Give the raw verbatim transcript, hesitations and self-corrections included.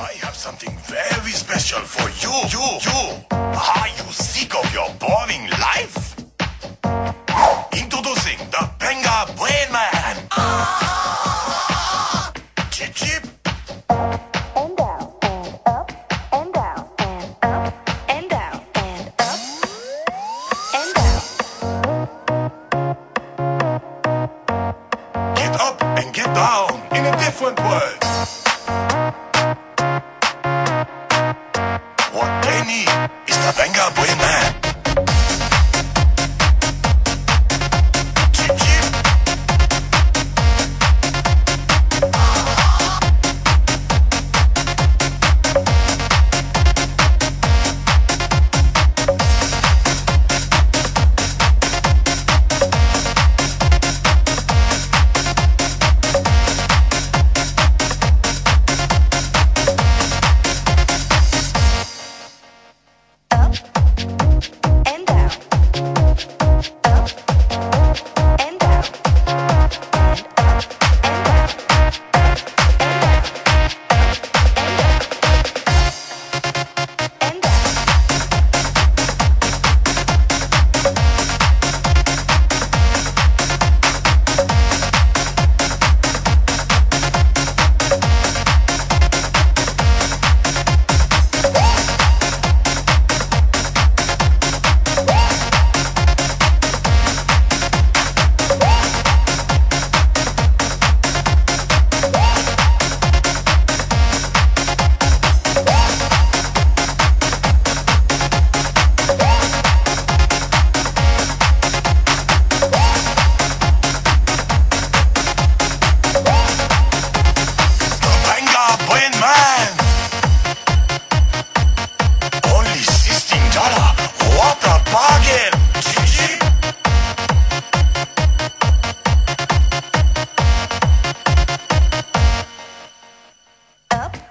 I have something very special for you. You, you. Are you sick of your boring life? Introducing the Benga Brain Man. Ah! Chip, chip. And down and up and down and up and down and up and down. Get up and get down in a different world. What they need is the Benga Brain Man. Chip, chip. And down, up and down, and up and down, and down, The Benga Brain Man. Only sixteen dollars. What a bargain. Chip, chip. up.